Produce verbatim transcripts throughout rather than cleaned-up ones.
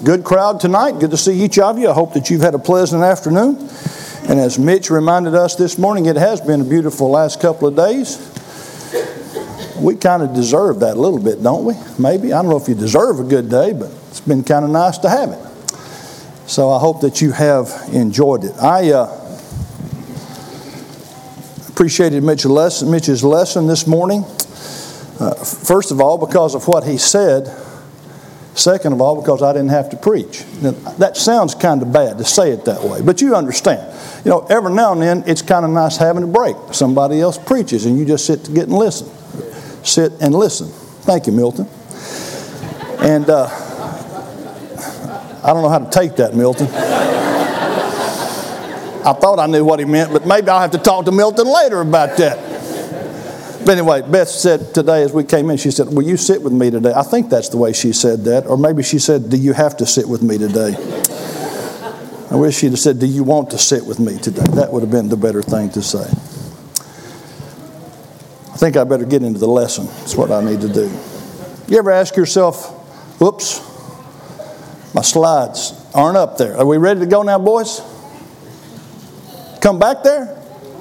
good crowd tonight. Good to see each of you. I hope that you've had a pleasant afternoon. And as Mitch reminded us this morning, it has been a beautiful last couple of days. We kind of deserve that a little bit, don't we? Maybe. I don't know if you deserve a good day, but it's been kind of nice to have it. So I hope that you have enjoyed it. I uh, appreciated Mitch's lesson, Mitch's lesson this morning. Uh, first of all, because of what he said. Second of all, because I didn't have to preach. Now, that sounds kind of bad to say it that way, but you understand. You know, every now and then it's kind of nice having a break. Somebody else preaches and you just sit to get and listen. Sit and listen. Thank you, Milton. And uh, I don't know how to take that, Milton. I thought I knew what he meant, but maybe I'll have to talk to Milton later about that. But anyway, Beth said today as we came in, she said, will you sit with me today? I think that's the way she said that. Or maybe she said, do you have to sit with me today? I wish she'd have said, do you want to sit with me today? That would have been the better thing to say. I think I better get into the lesson. That's what I need to do. You ever ask yourself, whoops, my slides aren't up there. Are we ready to go now, boys? Come back there?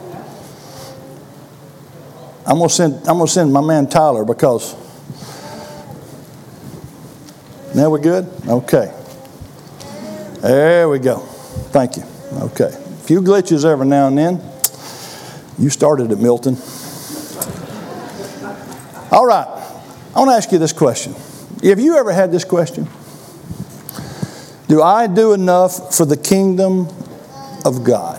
I'm gonna send I'm gonna send my man Tyler because now we're good? Okay. There we go. Thank you. Okay. A few glitches every now and then. You started it, Milton. All right. I want to ask you this question. Have you ever had this question? Do I do enough for the kingdom of God?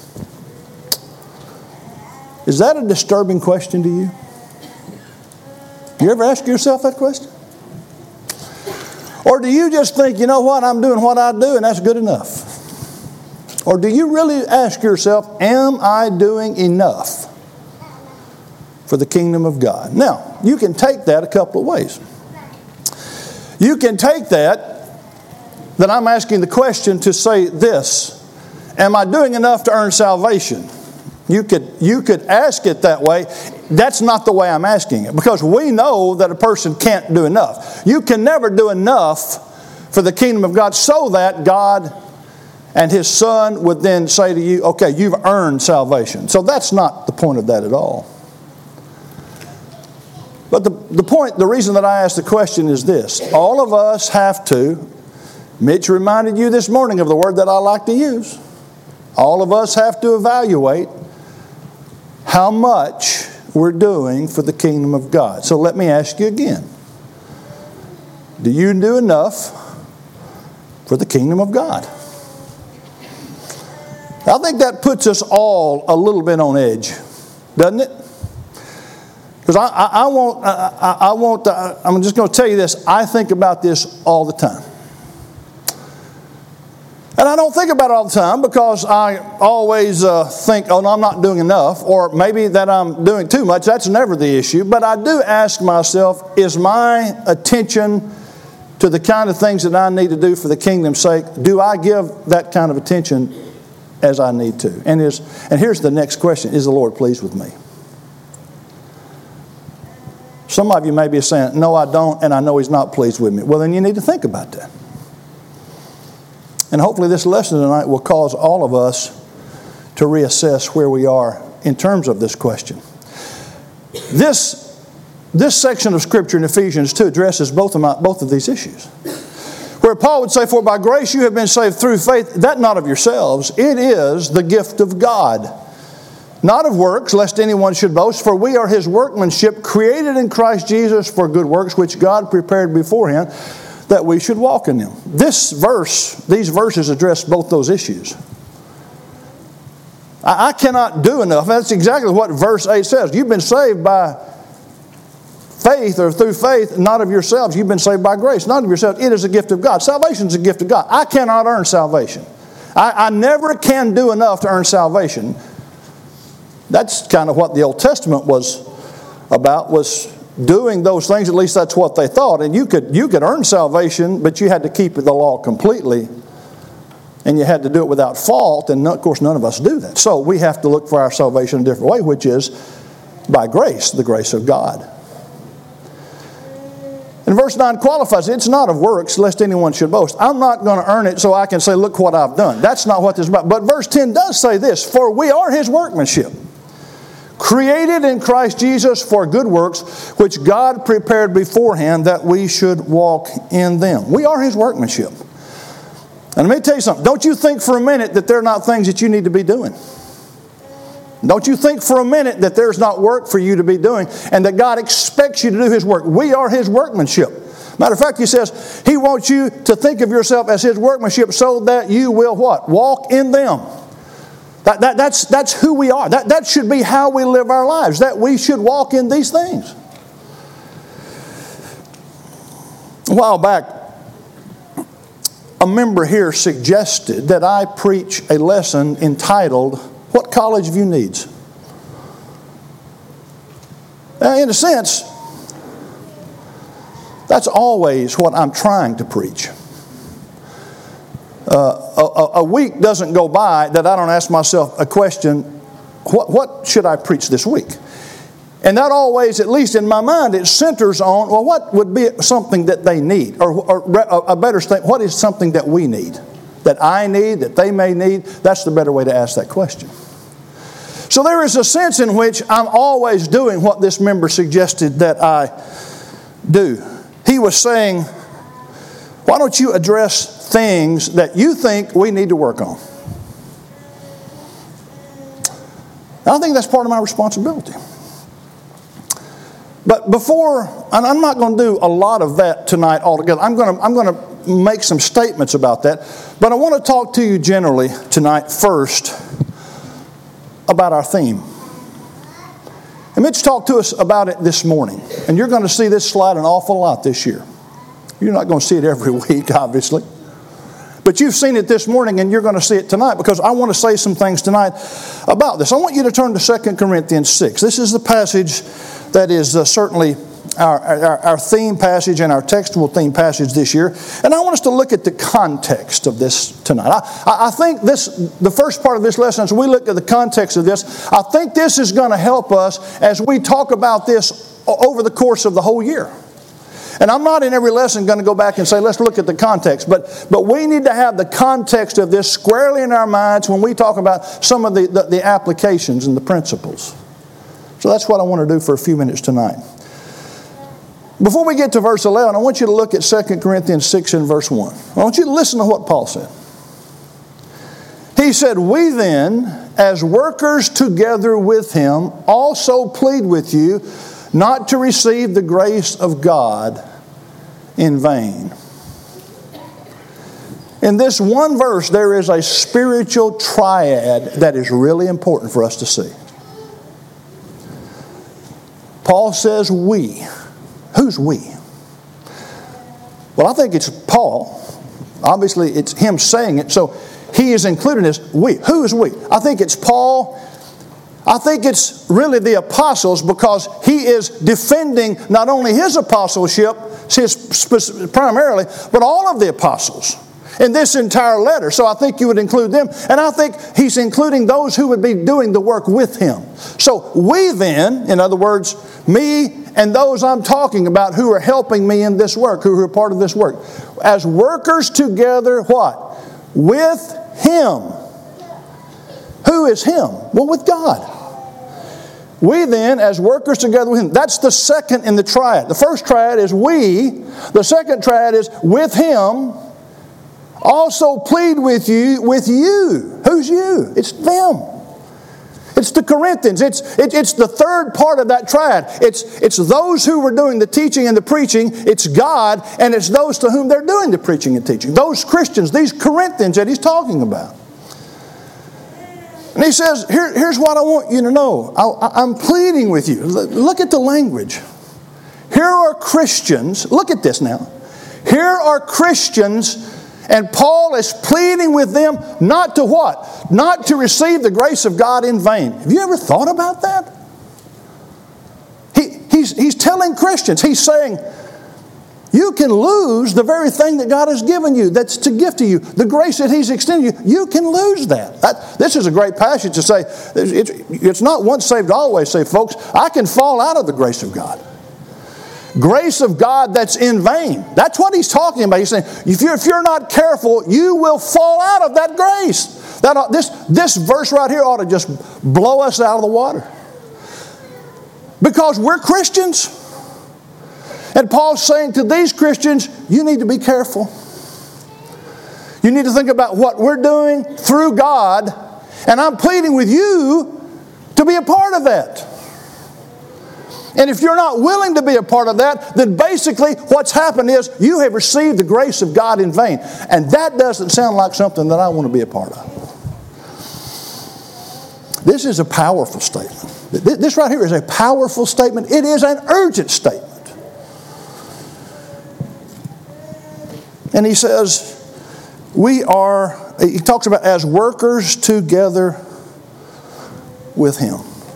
Is that a disturbing question to you? You ever ask yourself that question? Or do you just think, you know what, I'm doing what I do and that's good enough? Or do you really ask yourself, am I doing enough for the kingdom of God? Now, you can take that a couple of ways. You can take that, that I'm asking the question to say this, am I doing enough to earn salvation? You could, you could ask it that way. That's not the way I'm asking it, because we know that a person can't do enough. You can never do enough for the kingdom of God so that God and His Son would then say to you, okay, you've earned salvation. So that's not the point of that at all. But the, the point, the reason that I asked the question is this. All of us have to, Mitch reminded you this morning of the word that I like to use. All of us have to evaluate how much we're doing for the kingdom of God. So let me ask you again. Do you do enough for the kingdom of God? I think that puts us all a little bit on edge, doesn't it? Because I, I, I won't, I, I won't, I'm just going to tell you this. I think about this all the time. And I don't think about it all the time because I always uh, think, oh, no, I'm not doing enough. Or maybe that I'm doing too much. That's never the issue. But I do ask myself, is my attention to the kind of things that I need to do for the kingdom's sake, do I give that kind of attention as I need to? And, is, and here's the next question. Is the Lord pleased with me? Some of you may be saying, no, I don't, and I know He's not pleased with me. Well, then you need to think about that. And hopefully this lesson tonight will cause all of us to reassess where we are in terms of this question. This, this section of Scripture in Ephesians two addresses both of, my, both of these issues. Where Paul would say, for by grace you have been saved through faith, that not of yourselves, it is the gift of God. Not of works, lest anyone should boast, for we are His workmanship, created in Christ Jesus for good works, which God prepared beforehand, that we should walk in them. This verse, these verses address both those issues. I, I cannot do enough. That's exactly what verse eight says. You've been saved by faith or through faith, not of yourselves. You've been saved by grace, not of yourselves. It is a gift of God. Salvation is a gift of God. I cannot earn salvation. I, I never can do enough to earn salvation. That's kind of what the Old Testament was about, was doing those things. At least that's what they thought. And you could you could earn salvation, but you had to keep the law completely. And you had to do it without fault. And of course, none of us do that. So we have to look for our salvation in a different way, which is by grace, the grace of God. And And verse nine qualifies it. It's not of works, lest anyone should boast. I'm not going to earn it so I can say, look what I've done. That's not what this is about. But verse ten does say this, for we are His workmanship, created in Christ Jesus for good works, which God prepared beforehand that we should walk in them. We are His workmanship. And let me tell you something. Don't you think for a minute that there are not things that you need to be doing. Don't you think for a minute that there's not work for you to be doing and that God expects you to do His work. We are His workmanship. Matter of fact, He says He wants you to think of yourself as His workmanship so that you will what? Walk in them. That, that, that's, that's who we are. That, that should be how we live our lives, that we should walk in these things. A while back, a member here suggested that I preach a lesson entitled, What College View Needs. Now, in a sense, that's always what I'm trying to preach. Uh, a, a week doesn't go by that I don't ask myself a question, what, what should I preach this week? And that always, at least in my mind, it centers on, well, what would be something that they need? Or, or a better statement, what is something that we need? That I need, that they may need? That's the better way to ask that question. So there is a sense in which I'm always doing what this member suggested that I do. He was saying, why don't you address things that you think we need to work on? I think that's part of my responsibility. But before, and I'm not going to do a lot of that tonight altogether. I'm going to, I'm going to make some statements about that. But I want to talk to you generally tonight first about our theme. And Mitch talked to us about it this morning. And you're going to see this slide an awful lot this year. You're not going to see it every week, obviously. But you've seen it this morning and you're going to see it tonight because I want to say some things tonight about this. I want you to turn to Second Corinthians six. This is the passage that is uh, certainly our, our, our theme passage and our textual theme passage this year. And I want us to look at the context of this tonight. I, I think this, the first part of this lesson, as we look at the context of this, I think this is going to help us as we talk about this over the course of the whole year. And I'm not in every lesson going to go back and say, let's look at the context. But, but we need to have the context of this squarely in our minds when we talk about some of the, the, the applications and the principles. So that's what I want to do for a few minutes tonight. Before we get to verse eleven, I want you to look at Second Corinthians six and verse one. I want you to listen to what Paul said. He said, we then, as workers together with him, also plead with you not to receive the grace of God in vain. In this one verse, there is a spiritual triad that is really important for us to see. Paul says we. Who's we? Well, I think it's Paul. Obviously, it's him saying it, so he is included as we. Who is we? I think it's Paul. I think it's really the apostles because he is defending not only his apostleship, his primarily, but all of the apostles in this entire letter. So I think you would include them. And I think he's including those who would be doing the work with him. So we then, in other words, me and those I'm talking about who are helping me in this work, who are part of this work, as workers together, what? With him. Who is him? Well, with God. We then, as workers together with him. That's the second in the triad. The first triad is we. The second triad is with him. Also plead with you, with you. Who's you? It's them. It's the Corinthians. It's, it, it's the third part of that triad. It's, it's those who were doing the teaching and the preaching. It's God, and it's those to whom they're doing the preaching and teaching. Those Christians, these Corinthians that he's talking about. And he says, Here, here's what I want you to know. I, I'm pleading with you. Look at the language. Here are Christians. Look at this now. Here are Christians, and Paul is pleading with them not to what? Not to receive the grace of God in vain. Have you ever thought about that? He, he's, he's telling Christians, he's saying, you can lose the very thing that God has given you, that's to gift to you, the grace that he's extended you. You can lose that. that this is a great passage to say, it's, it's not once saved, always saved, folks. I can fall out of the grace of God. grace of God that's in vain. That's what he's talking about. He's saying, if you're, if you're not careful, you will fall out of that grace. That ought, this, this verse right here ought to just blow us out of the water. Because we're Christians. And Paul's saying to these Christians, you need to be careful. You need to think about what we're doing through God. And I'm pleading with you to be a part of that. And if you're not willing to be a part of that, then basically what's happened is you have received the grace of God in vain. And that doesn't sound like something that I want to be a part of. This is a powerful statement. This right here is a powerful statement. It is an urgent statement. And he says, we are, he talks about as workers together with him.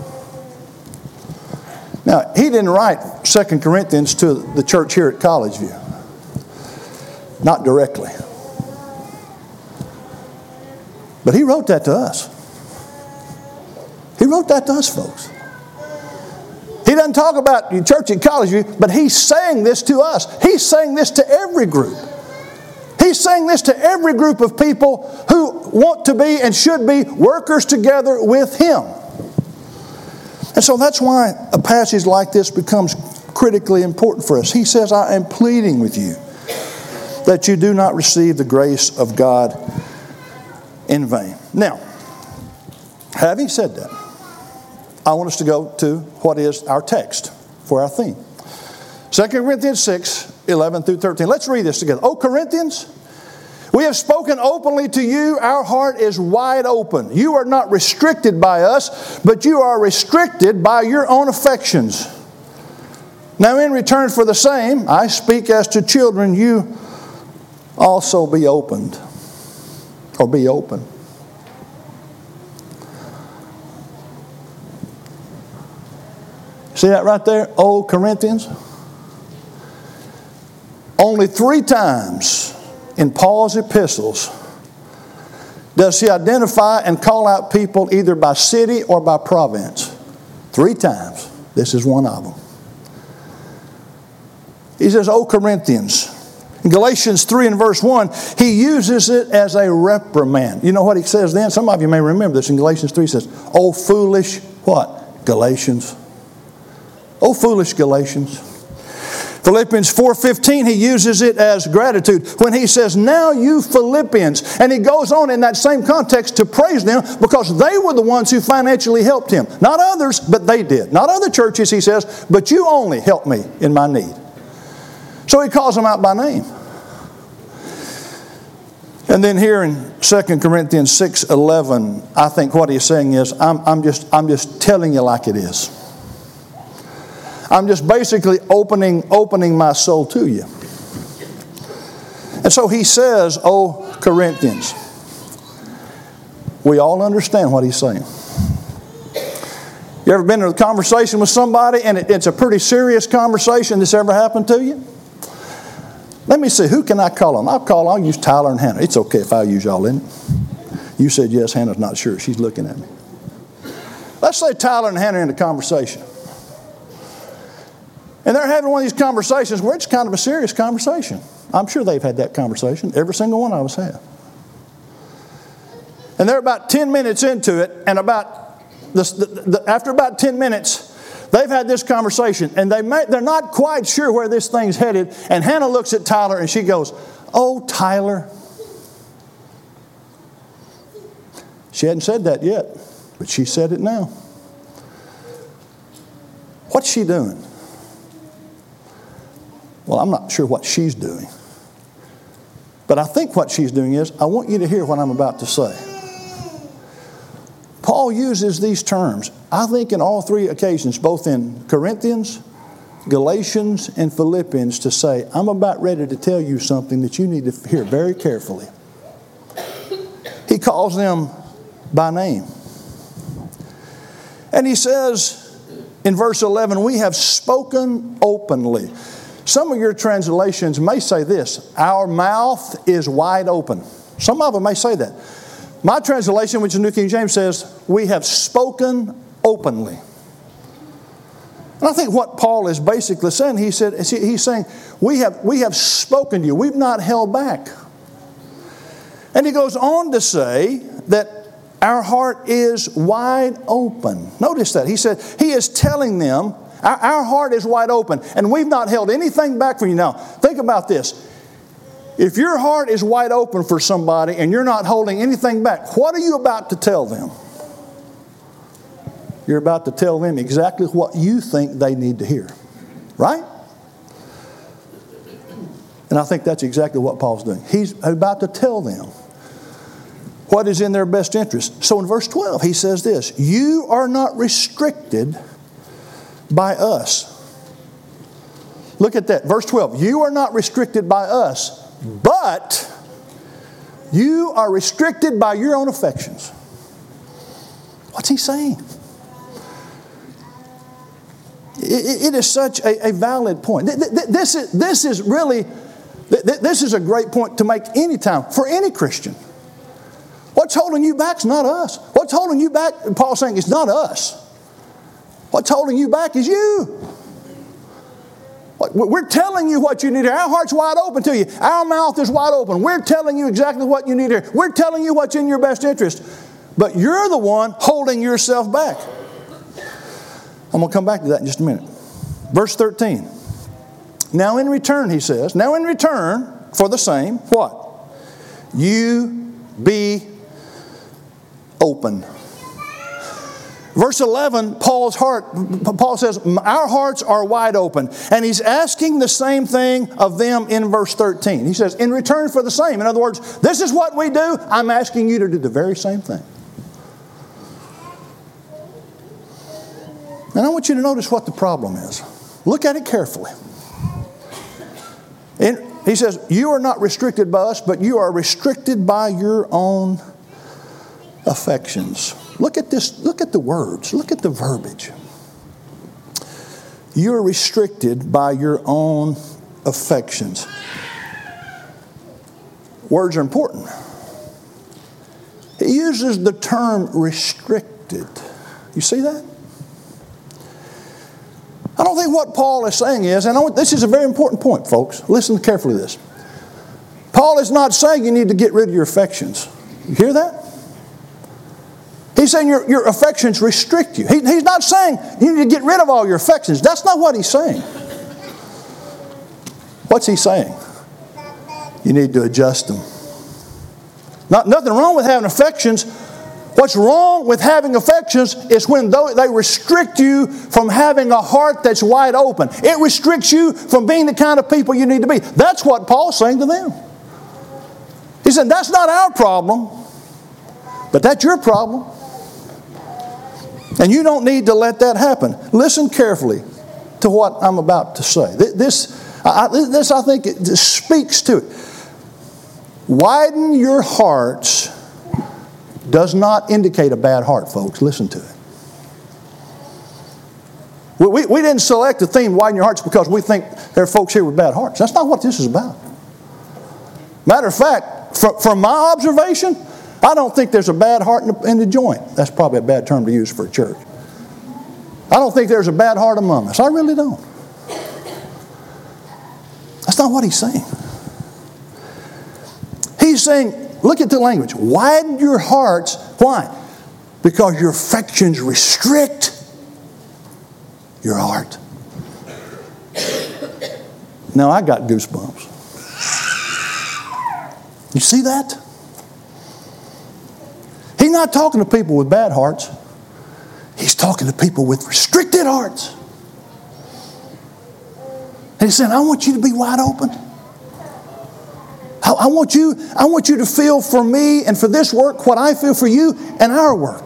Now, he didn't write Second Corinthians to the church here at College View. Not directly. But he wrote that to us. He wrote that to us, folks. He doesn't talk about your church at College View, but he's saying this to us. He's saying this to every group. He's saying this to every group of people who want to be and should be workers together with him. And so that's why a passage like this becomes critically important for us. He says, I am pleading with you that you do not receive the grace of God in vain. Now, having said that, I want us to go to what is our text for our theme. Second Corinthians six, eleven through thirteen. Let's read this together. O Corinthians, we have spoken openly to you. Our heart is wide open. You are not restricted by us, but you are restricted by your own affections. Now in return for the same, I speak as to children, you also be opened, or be open. See that right there? O Corinthians. Only three times in Paul's epistles does he identify and call out people either by city or by province. Three times. This is one of them. He says, O Corinthians. In Galatians three and verse one, he uses it as a reprimand. You know what he says then? Some of you may remember this. In Galatians three, he says, O foolish, what? Galatians. O foolish Galatians. Philippians four fifteen, he uses it as gratitude when he says, now you Philippians. And he goes on in that same context to praise them because they were the ones who financially helped him. Not others, but they did. Not other churches, he says, but you only helped me in my need. So he calls them out by name. And then here in Second Corinthians six eleven, I think what he's saying is, I'm, I'm, just, I'm just telling you like it is. I'm just basically opening, opening my soul to you. And so he says, O Corinthians. We all understand what he's saying. You ever been in a conversation with somebody and it, it's a pretty serious conversation that's ever happened to you? Let me see, who can I call on? I'll call on, use Tyler and Hannah. It's okay if I use y'all, isn't it? You said yes, Hannah's not sure. She's looking at me. Let's say Tyler and Hannah are in a conversation. And they're having one of these conversations where it's kind of a serious conversation. I'm sure they've had that conversation. Every single one of us have. And they're about ten minutes into it, and about this, the, the, after about ten minutes, they've had this conversation, and they may, they're not quite sure where this thing's headed. And Hannah looks at Tyler, and she goes, "Oh, Tyler." She hadn't said that yet, but she said it now. What's she doing? Well, I'm not sure what she's doing. But I think what she's doing is, I want you to hear what I'm about to say. Paul uses these terms, I think in all three occasions, both in Corinthians, Galatians, and Philippians, to say, I'm about ready to tell you something that you need to hear very carefully. He calls them by name. And he says in verse eleven, we have spoken openly. Some of your translations may say this, our mouth is wide open. Some of them may say that. My translation, which is New King James, says, we have spoken openly. And And I think what Paul is basically saying, he said, he's saying, we have, we have spoken to you. We've not held back. And he goes on to say that our heart is wide open. Notice that. He said, he is telling them, our, our heart is wide open, and we've not held anything back from you. Now, think about this. If your heart is wide open for somebody and you're not holding anything back, what are you about to tell them? You're about to tell them exactly what you think they need to hear. Right? And I think that's exactly what Paul's doing. He's about to tell them what is in their best interest. So in verse twelve, he says this, you are not restricted by us. Look at that. Verse twelve, you are not restricted by us, but you are restricted by your own affections. What's he saying? It, it is such a, a valid point. This is, this is really, this is a great point to make any time, for any Christian. What's holding you back is not us. What's holding you back, Paul's saying, it's not us. What's holding you back is you. We're telling you what you need to hear. Our heart's wide open to you. Our mouth is wide open. We're telling you exactly what you need to hear. We're telling you what's in your best interest. But you're the one holding yourself back. I'm going to come back to that in just a minute. Verse thirteen. Now in return, he says, now in return for the same, what? You be open. Verse eleven, Paul's heart, Paul says, our hearts are wide open. And he's asking the same thing of them in verse thirteen. He says, in return for the same. In other words, this is what we do. I'm asking you to do the very same thing. And I want you to notice what the problem is. Look at it carefully. And he says, you are not restricted by us, but you are restricted by your own affections. Look at this. Look at the words. Look at the verbiage. You are restricted by your own affections. Words are important. He uses the term restricted. You see that? I don't think what Paul is saying is, and I want, this is a very important point, folks. Listen carefully to this. Paul is not saying you need to get rid of your affections. You hear that? He's saying your, your affections restrict you. He, he's not saying you need to get rid of all your affections. That's not what he's saying. What's he saying? You need to adjust them. Not, nothing wrong with having affections. What's wrong with having affections is when they restrict you from having a heart that's wide open. It restricts you from being the kind of people you need to be. That's what Paul's saying to them. He said, that's not our problem, but that's your problem. And you don't need to let that happen. Listen carefully to what I'm about to say. This, I, this I think, it speaks to it. Widen your hearts does not indicate a bad heart, folks. Listen to it. We, we, we didn't select the theme, widen your hearts, because we think there are folks here with bad hearts. That's not what this is about. Matter of fact, from, from my observation, I don't think there's a bad heart in the, in the joint. That's probably a bad term to use for a church. I don't think there's a bad heart among us. I really don't. That's not what he's saying. He's saying, look at the language. Widen your hearts. Why? Because your affections restrict your heart. Now I got goosebumps. You see that? He's not talking to people with bad hearts. He's talking to people with restricted hearts. And he's saying, I want you to be wide open. I, I want you, I want you to feel for me and for this work what I feel for you and our work.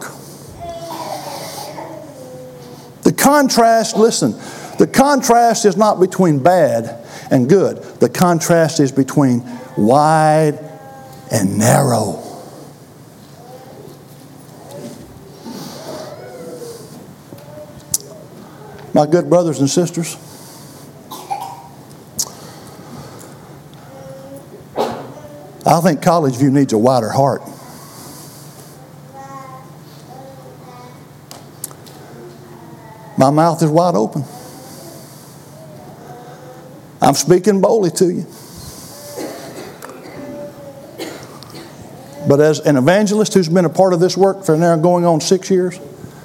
The contrast, listen, the contrast is not between bad and good. The contrast is between wide and narrow. My good brothers and sisters, I think College View needs a wider heart. My mouth is wide open. I'm speaking boldly to you. But as an evangelist who's been a part of this work for now going on six years,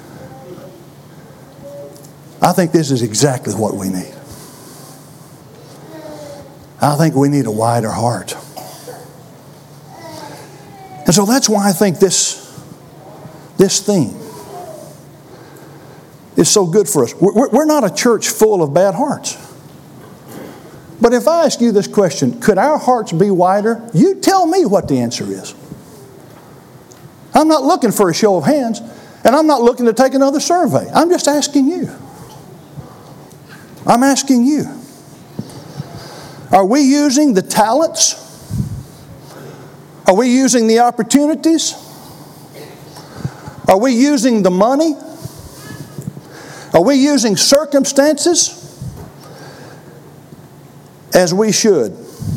I think this is exactly what we need. I think we need a wider heart. And so that's why I think this, this theme is so good for us. We're, we're not a church full of bad hearts. But if I ask you this question, could our hearts be wider? You tell me what the answer is. I'm not looking for a show of hands, and I'm not looking to take another survey. I'm just asking you. I'm asking you. Are we using the talents? Are we using the opportunities? Are we using the money? Are we using circumstances as we should?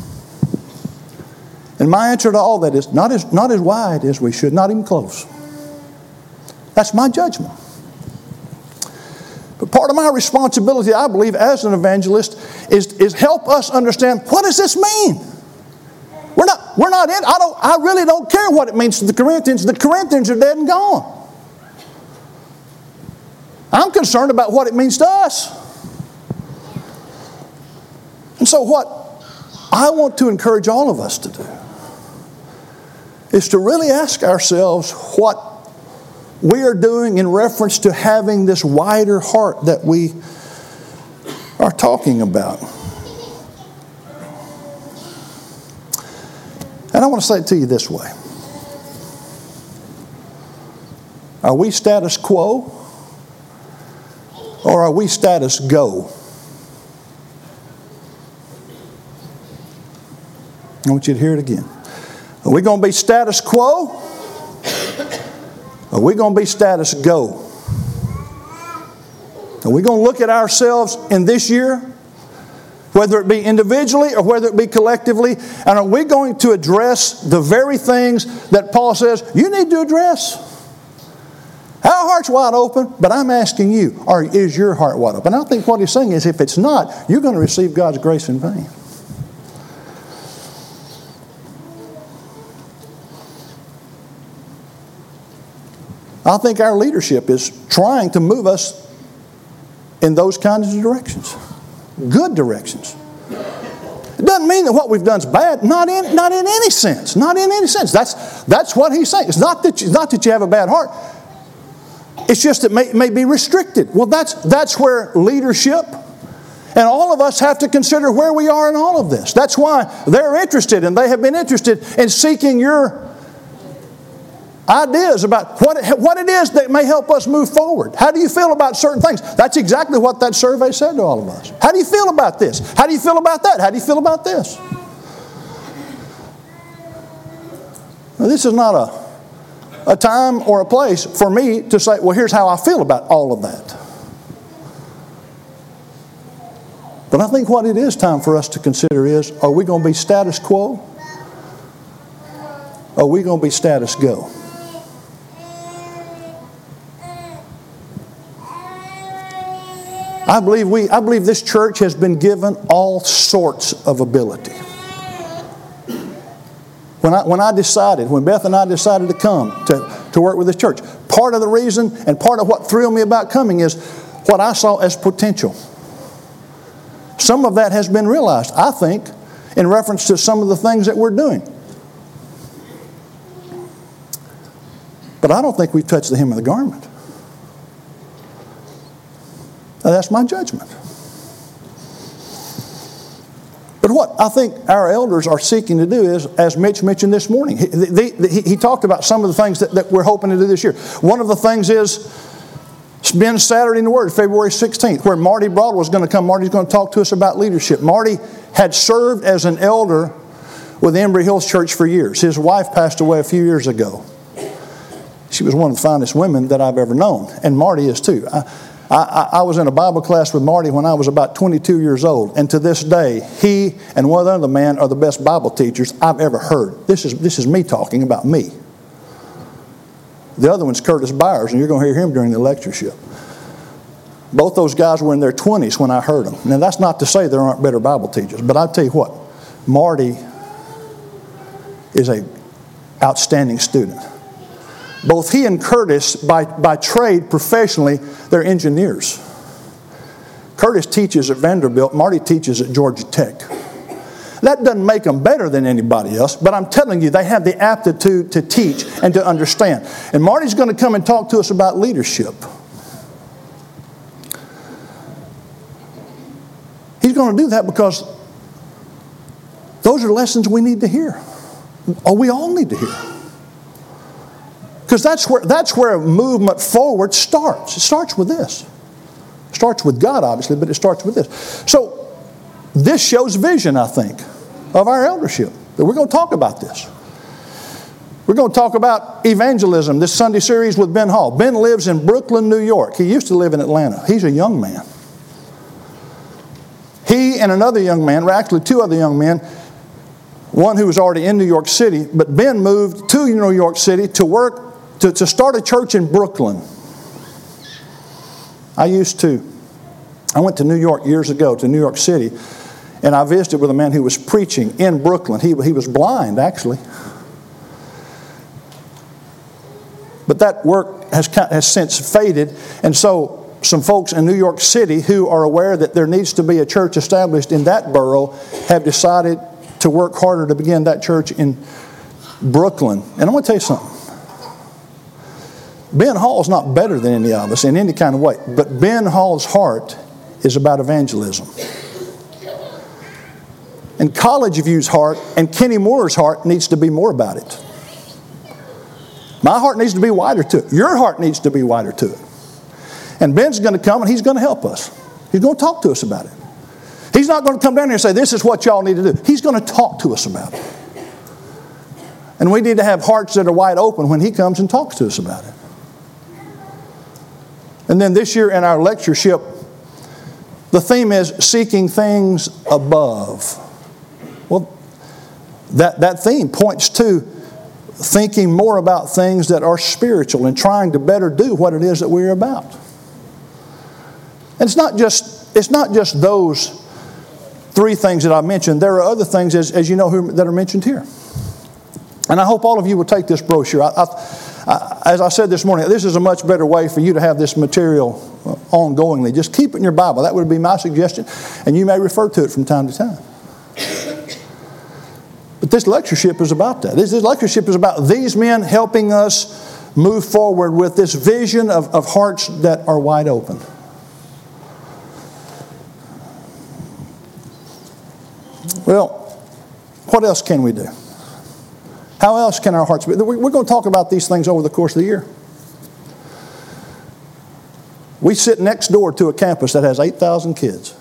And my answer to all that is not as, not as wide as we should, not even close. That's my judgment. But part of my responsibility, I believe, as an evangelist, is, is help us understand, what does this mean? We're not, we're not in, I don't, I really don't care what it means to the Corinthians. The Corinthians are dead and gone. I'm concerned about what it means to us. And so what I want to encourage all of us to do is to really ask ourselves what we are doing in reference to having this wider heart that we are talking about. And I want to say it to you this way. Are we status quo or are we status go? I want you to hear it again. Are we going to be status quo? Are we going to be status go? Are we going to look at ourselves in this year, whether it be individually or whether it be collectively, and are we going to address the very things that Paul says you need to address? Our heart's wide open, but I'm asking you, or is your heart wide open? I think what he's saying is if it's not, you're going to receive God's grace in vain. I think our leadership is trying to move us in those kinds of directions. Good directions. It doesn't mean that what we've done is bad. Not in, not in any sense. Not in any sense. That's, that's what he's saying. It's not that, you, not that you have a bad heart. It's just that it may, may be restricted. Well, that's, that's where leadership, and all of us have to consider where we are in all of this. That's why they're interested, and they have been interested in seeking your ideas about what it, what it is that may help us move forward. How do you feel about certain things? That's exactly what that survey said to all of us. How do you feel about this? How do you feel about that? How do you feel about this? Now, this is not a, a time or a place for me to say, well, here's how I feel about all of that. But I think what it is time for us to consider is, are we going to be status quo? Or are we going to be status go? I believe we, I believe this church has been given all sorts of ability. When I, when I decided, when Beth and I decided to come to, to work with this church, part of the reason and part of what thrilled me about coming is what I saw as potential. Some of that has been realized, I think, in reference to some of the things that we're doing. But I don't think we've touched the hem of the garment. Now, that's my judgment. But what I think our elders are seeking to do is, as Mitch mentioned this morning, he, the, he, he talked about some of the things that, that we're hoping to do this year. One of the things is spend Saturday in the Word, February sixteenth, where Marty Broadwell is going to come. Marty's going to talk to us about leadership. Marty had served as an elder with Embry Hills Church for years. His wife passed away a few years ago. She was one of the finest women that I've ever known, and Marty is too. I, I, I was in a Bible class with Marty when I was about twenty-two years old, and to this day, he and one other man are the best Bible teachers I've ever heard. This is, this is me talking about me. The other one's Curtis Byers, and you're going to hear him during the lectureship. Both those guys were in their twenties when I heard them. Now, that's not to say there aren't better Bible teachers, but I'll tell you what, Marty is an outstanding student. Both he and Curtis, by, by trade, professionally, they're engineers. Curtis teaches at Vanderbilt. Marty teaches at Georgia Tech. That doesn't make them better than anybody else, but I'm telling you, they have the aptitude to teach and to understand. And Marty's going to come and talk to us about leadership. He's going to do that because those are lessons we need to hear. Or we all need to hear. Because that's where, that's where a movement forward starts. It starts with this. It starts with God, obviously, but it starts with this. So this shows vision, I think, of our eldership. That we're going to talk about this. We're going to talk about evangelism, this Sunday series with Ben Hall. Ben lives in Brooklyn, New York. He used to live in Atlanta. He's a young man. He and another young man, or actually two other young men, one who was already in New York City, but Ben moved to New York City to work, to, to start a church in Brooklyn. I used to, I went to New York years ago, to New York City, and I visited with a man who was preaching in Brooklyn. He, he was blind, actually. But that work has, has since faded, and so some folks in New York City who are aware that there needs to be a church established in that borough have decided to work harder to begin that church in Brooklyn. And I'm going to tell you something. Ben Hall is not better than any of us in any kind of way, but Ben Hall's heart is about evangelism. And College View's heart and Kenny Moore's heart needs to be more about it. My heart needs to be wider to it. Your heart needs to be wider to it. And Ben's going to come and he's going to help us. He's going to talk to us about it. He's not going to come down here and say, this is what y'all need to do. He's going to talk to us about it. And we need to have hearts that are wide open when he comes and talks to us about it. And then this year in our lectureship, the theme is seeking things above. Well, that, that theme points to thinking more about things that are spiritual and trying to better do what it is that we're about. And it's not just, it's not just those three things that I mentioned. There are other things, as, as you know, who, that are mentioned here. And I hope all of you will take this brochure. I, I, I, as I said this morning, this is a much better way for you to have this material uh, ongoingly. Just keep it in your Bible. That would be my suggestion. And you may refer to it from time to time. But this lectureship is about that. This, this lectureship is about these men helping us move forward with this vision of, of hearts that are wide open. Well, what else can we do? How else can our hearts be? We're going to talk about these things over the course of the year. We sit next door to a campus that has eight thousand kids.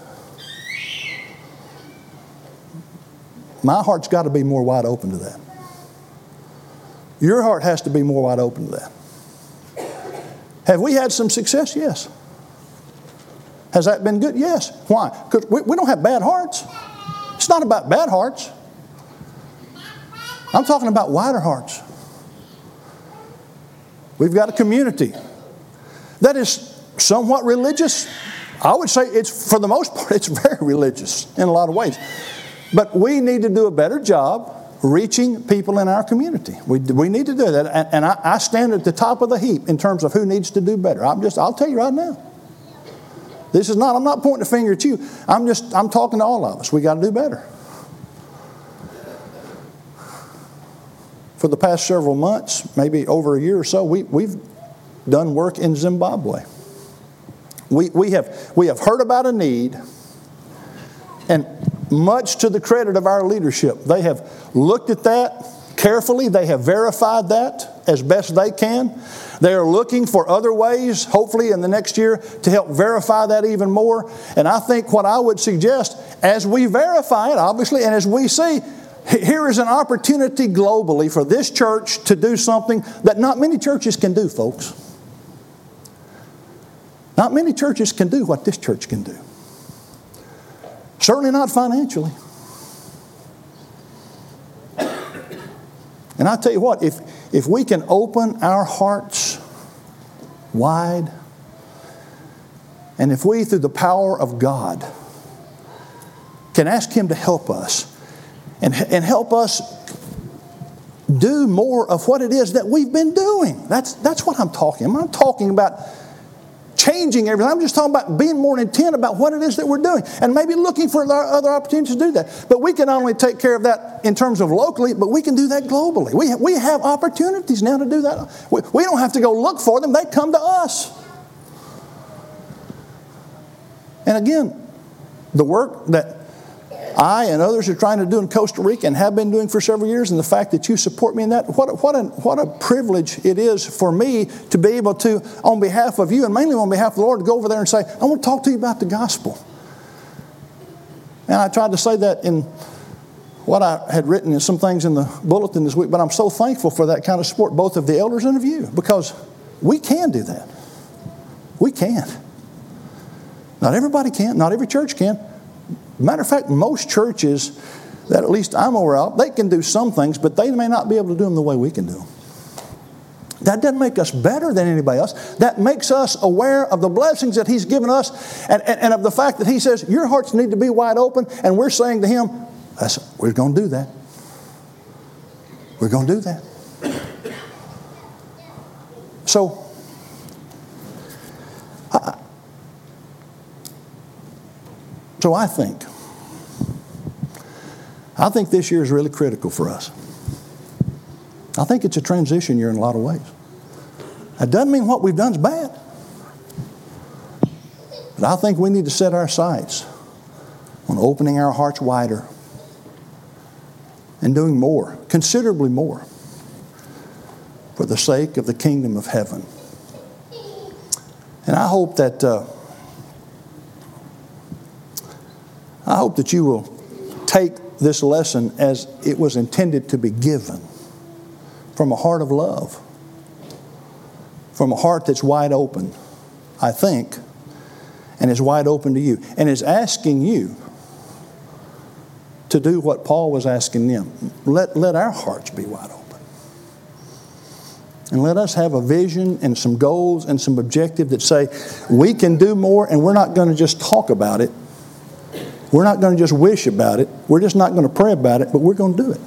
My heart's got to be more wide open to that. Your heart has to be more wide open to that. Have we had some success? Yes. Has that been good? Yes. Why? Because we, we don't have bad hearts. It's not about bad hearts. I'm talking about wider hearts. We've got a community that is somewhat religious. I would say it's, for the most part, it's very religious in a lot of ways. But we need to do a better job reaching people in our community. We, we need to do that. And, and I, I stand at the top of the heap in terms of who needs to do better. I'm just, I'll tell you right now. This is not, I'm not pointing a finger at you. I'm just, I'm talking to all of us. We got to do better. For the past several months, maybe over a year or so, we, we've done work in Zimbabwe. We, we, have, we have heard about a need, and much to the credit of our leadership, they have looked at that carefully. They have verified that as best they can. They are looking for other ways, hopefully in the next year, to help verify that even more. And I think what I would suggest, as we verify it, obviously, and as we see, here is an opportunity globally for this church to do something that not many churches can do, folks. Not many churches can do what this church can do. Certainly not financially. And I tell you what, if, if we can open our hearts wide And if we, through the power of God, can ask Him to help us and, and help us do more of what it is that we've been doing. That's, that's what I'm talking about. I'm not talking about changing everything. I'm just talking about being more intent about what it is that we're doing and maybe looking for other opportunities to do that. But we can not only take care of that in terms of locally, but we can do that globally. We, we have opportunities now to do that. We, we don't have to go look for them. They come to us. And again, the work that I and others are trying to do in Costa Rica and have been doing for several years, and the fact that you support me in that, what a, what a, what a privilege it is for me to be able to, on behalf of you and mainly on behalf of the Lord, to go over there and say, I want to talk to you about the gospel. And I tried to say that in what I had written in some things in the bulletin this week, but I'm so thankful for that kind of support, both of the elders and of you, because we can do that. We can. Not everybody can. Not every church can. Matter of fact, most churches that at least I'm aware of, they can do some things, but they may not be able to do them the way we can do them. That doesn't make us better than anybody else. That makes us aware of the blessings that He's given us and, and, and of the fact that He says, your hearts need to be wide open, and we're saying to Him, That's, we're going to do that. We're going to do that. So, I, so I think, I think this year is really critical for us. I think it's a transition year in a lot of ways. That doesn't mean what we've done is bad. But I think we need to set our sights on opening our hearts wider and doing more, considerably more, for the sake of the kingdom of heaven. And I hope that uh, I hope that you will take this lesson as it was intended to be given, from a heart of love, from a heart that's wide open, I think, and is wide open to you, and is asking you to do what Paul was asking them. Let, let our hearts be wide open. And let us have a vision and some goals and some objectives that say, we can do more, and we're not going to just talk about it. We're not going to just wish about it. We're just not going to pray about it, but we're going to do it.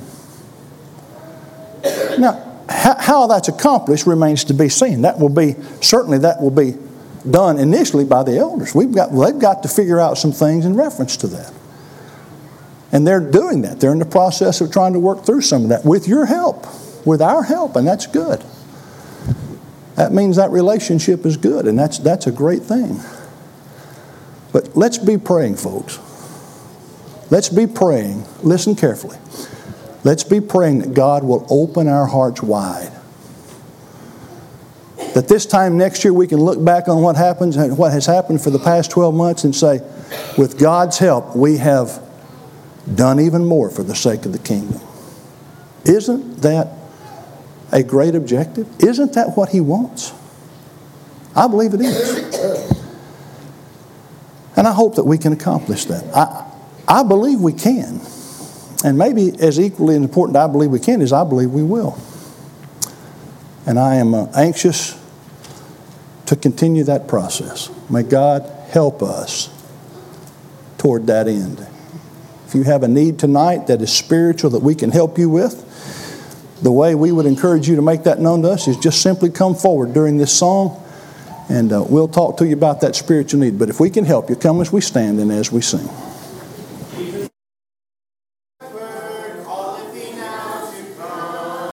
Now, how, how that's accomplished remains to be seen. That will be, certainly that will be done initially by the elders. We've got, they've got to figure out some things in reference to that. And they're doing that. They're in the process of trying to work through some of that with your help, with our help, and that's good. That means that relationship is good, and that's, that's a great thing. But let's be praying, folks. Let's be praying. Listen carefully. Let's be praying that God will open our hearts wide. That this time next year we can look back on what happens and what has happened for the past twelve months and say, with God's help, we have done even more for the sake of the kingdom. Isn't that a great objective? Isn't that what He wants? I believe it is. And I hope that we can accomplish that. I, I believe we can. And maybe as equally important I believe we can is I believe we will. And I am uh, anxious to continue that process. May God help us toward that end. If you have a need tonight that is spiritual that we can help you with, the way we would encourage you to make that known to us is just simply come forward during this song, and uh, we'll talk to you about that spiritual need. But if we can help you, come as we stand and as we sing.